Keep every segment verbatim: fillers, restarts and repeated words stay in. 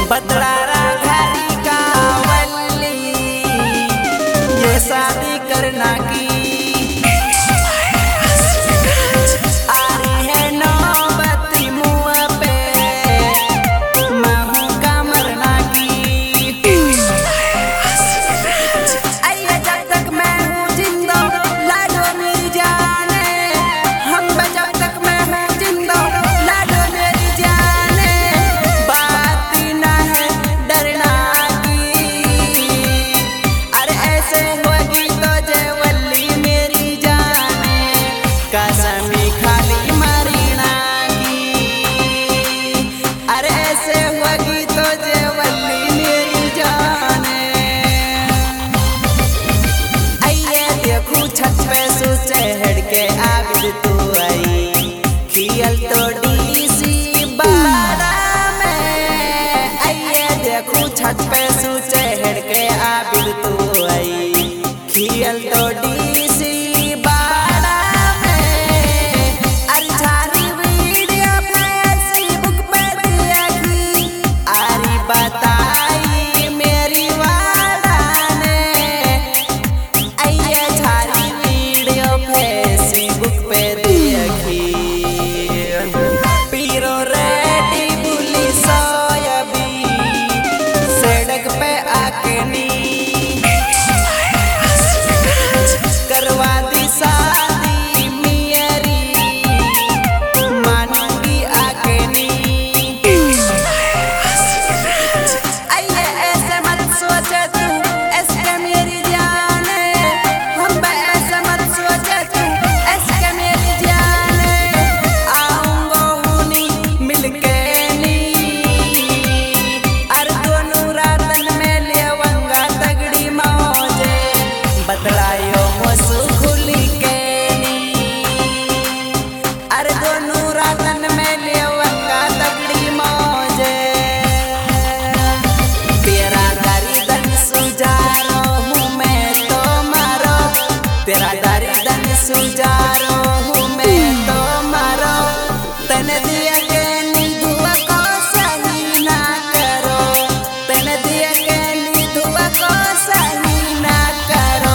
बतलारा घरी का वल्ली ये शादी करना की तू आई खियल तो डीसी बाड़ा में आइए देखू छत पे सूचे हेड़ के आबिद तू आई खियल तो डीसी बाड़ा में अरे झारी वीडियो फेसबुक पे देखी आरी बताई मेरी वाड़ा ने आइए झारी वीडियो फेसबुक पीरो रेडी बुली सोयाबी सड़क पे आके नी करवा दी शादी मेरी मानूंगी आके नी आइए ऐसे मत सोचे तू ऐसे मेरी जान हम पे ऐसे मत सोचे तू ऐसे मेरी जान बतलायो मसु खुली के नी अरे दोनों रातन में लेवंगा तगड़ी मौजे तेरा दर्दन सुजारो हूँ मैं तो मारो तेरा दर्दन सुजारो हूँ मैं तो मारो तन दिया के निधुआ को सही ना करो तन दिया के निधुआ को सही ना करो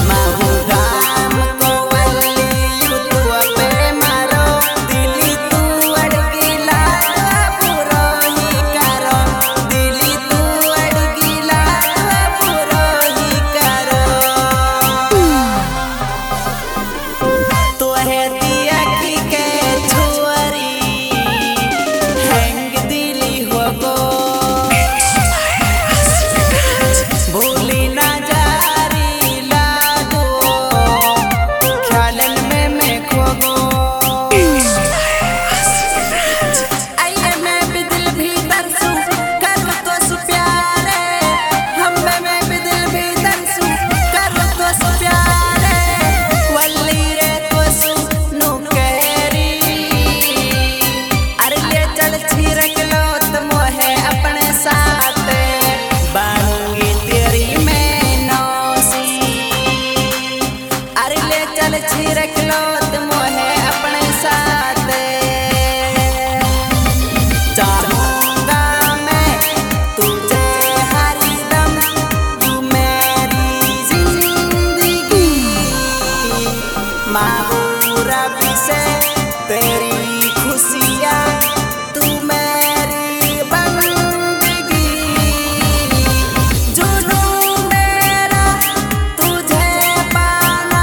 छिरक लो तुम है अपने साथ चाहूंगा मैं तुझे हरदम तू मेरी जिंदगी मांगू रब से तेरी खुशियाँ तू मेरी बंदगी जुनून मेरा तुझे पाना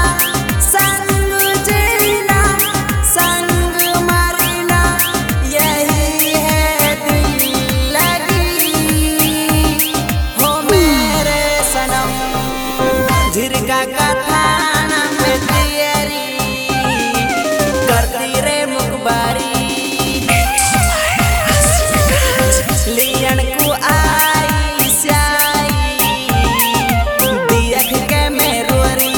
झिरका का थाना में तैयारी करती रे मुखबारी लियन को आई स्याई दियख के मेरोरी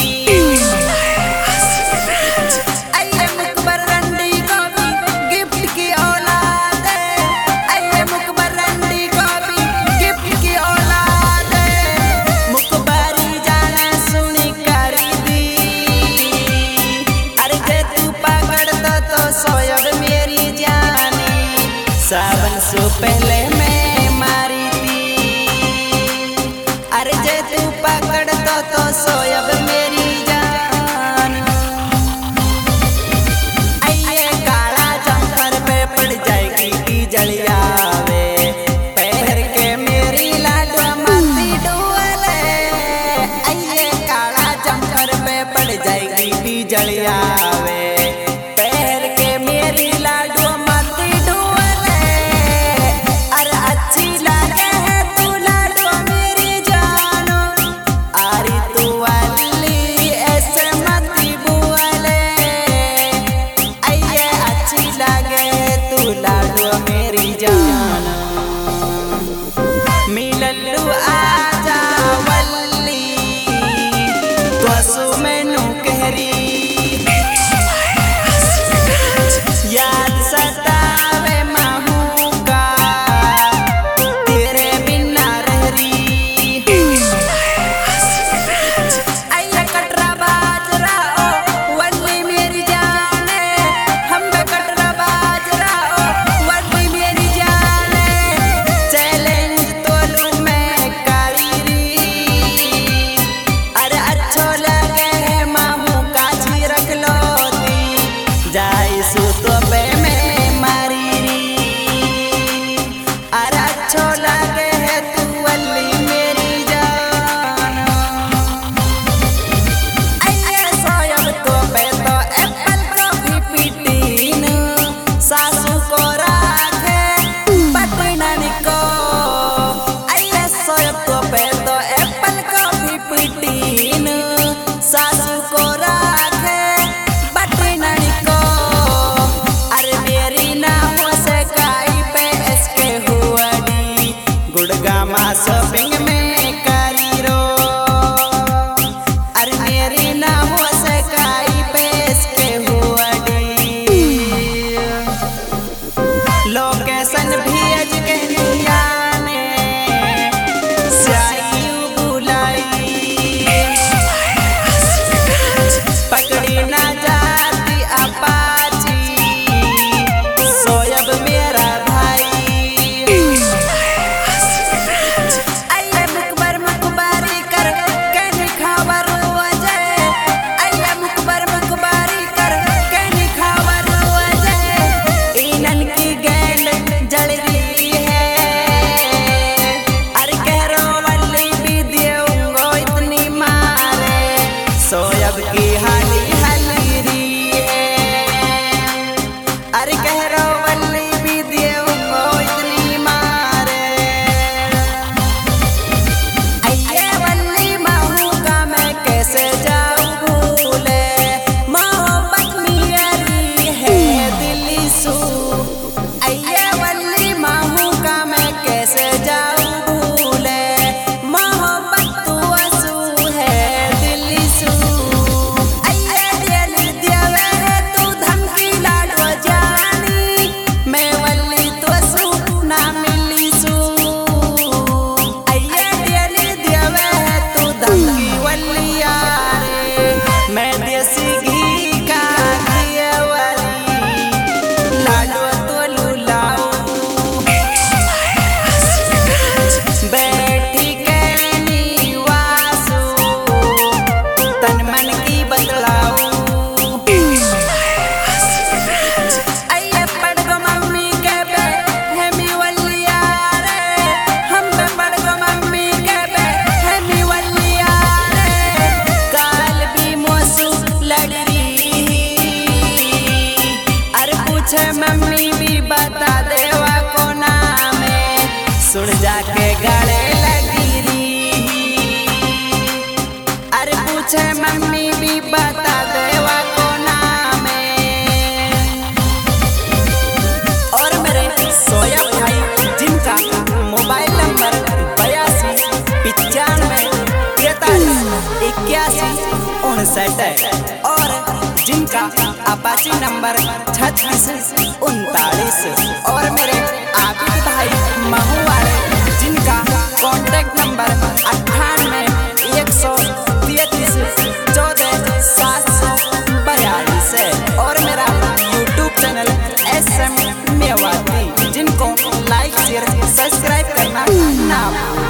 आइए मुखबर रंडी को भी गिफ्ट की औलाद आइए मुखबर रंडी को भी गिफ्ट की औलाद मुखबारी सोयब मेरी जानी सावन से पहले मैं मार माँ शॉपिंग में करी रो। अरे मेरी ना हो सकाई पेश के हुआ डी लोकेशन भेज के निया ने साई बुलाई पकड़ी ना जाती अपाची सोयब मेरा भाई। अये मुकबर मुकबारी कर कहनी खबर वजह अये मुकबर मुकबारी कर कहनी खबर वजह इनन की गेंद जल रही है। अरे कह रो वल्ली भी देऊंगो इतनी मारे सोयब की हाली हली रही है। अरे कह रो वल्ली भी देऊंगो इतनी मारे अये वल्ली महू का मैं कैसे जाऊं भूले मोहब्बत मेरी है दिली सू। अये वल्ली महू का मैं कैसे जाऊं भूले मोहब्बत तू असू है दिली सू। अये दिल देवे है तू धमकी लाडो जानी मैं वल्ली तो सू ना मिली सू। अये दिल देवे है तू धमकी वल्ली यारे मैं देसी घी का घिया वाली लाडो तो लुलाऊ बैठी कहनी वासु तन मन की बदलाऊ। अये पड़गो मम्मी के बे हेमी वल्ली यारे हम पे पड़गो मम्मी के बे हेमी वल्ली यारे काल भी मोसू लड़ रही। अरे पूछे मम्मी भी बता देवा को नाम सुन जाके गले लगी रही। अरे पूछे मम्मी भी बता देवा को नाम और मेरे सोयब भाई जिनका मोबाइल नंबर बयासी पिचानवे तैतालीस इक्यासी उनसठ है और जिनका अपाची नंबर छत्तीस उनतालीस और मेरे आबिद भाई महू वाले जिनका कॉन्टेक्ट नंबर अट्ठानवे एक सौ तैतीस चौदह सात सौ बयालीस है और मेरा YouTube channel S M Mewati जिनको लाइक शेयर सब्सक्राइब करना ना भूलें।